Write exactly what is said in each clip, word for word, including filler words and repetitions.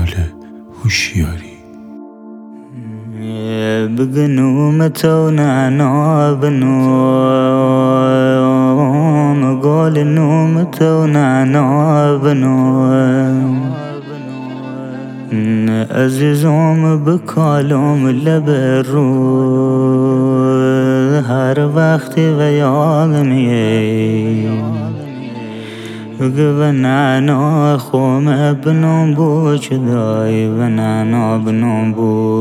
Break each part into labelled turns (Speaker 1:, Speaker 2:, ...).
Speaker 1: کمال هوشیاری.
Speaker 2: بگنوم تو نانا بنوم گل نوم تو نانا بنوم عزیزم بکالم لب رو هر وقتی و یادمیه بگه و نانا خوم بنام بو چدای و نانا بنام بو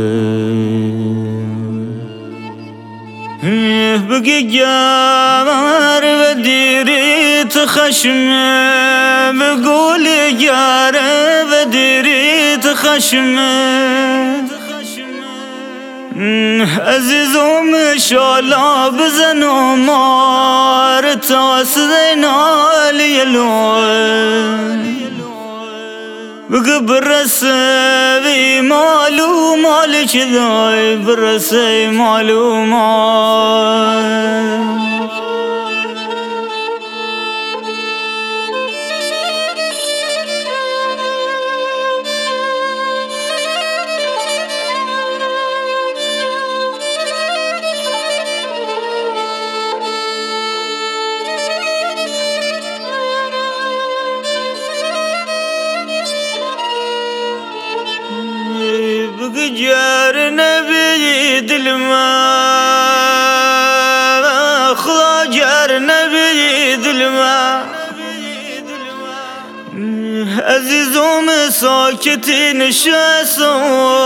Speaker 2: بگه گمر و دیریت خشمه بگول گره و دیریت خشمه عزیزم شالا بزن و مار تا سدینالی لون بگه برسه بی مالو مال چدای برسه مالو مال جار نبي دلما خلا جار نبي دلما عزیزم ساکتی نشستم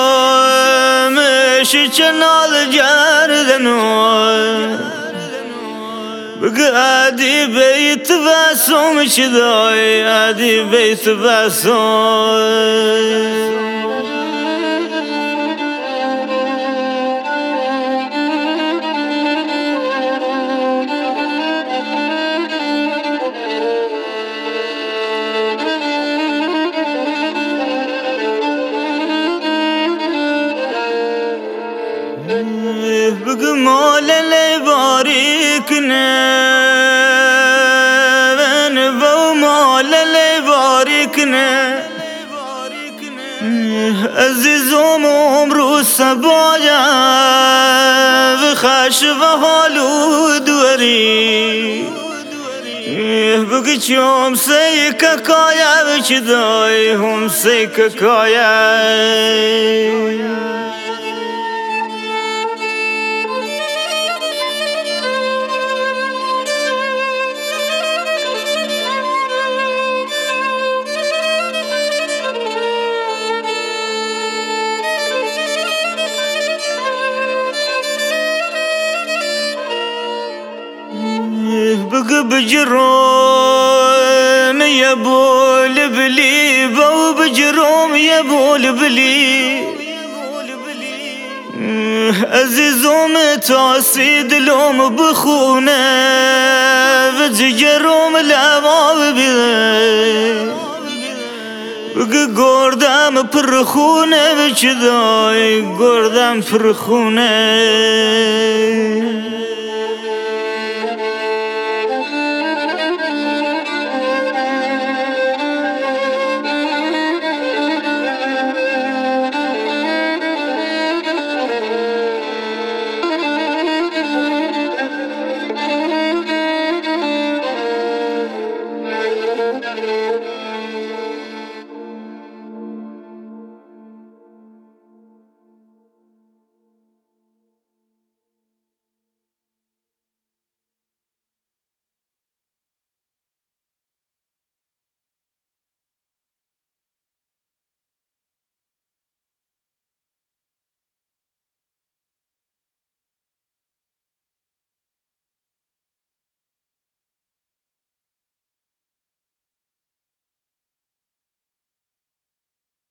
Speaker 2: مش چنال جاردنو بگه عادی بیت بسم شدای عادی بیت بسم بگه مال لی باریکنه من با مال لی باریکنه عزیزم عمرو سبایا بخش و حالو دوری بگه چوم سی ککایا بچدای هم سی ککایا بگه بجروم یا بول بلی باو بجروم یا بول بلی عزیزم تاسی دلوم بخونه و جگروم لباب بیده بگه گردم پرخونه بچدای گردم پرخونه Thank you.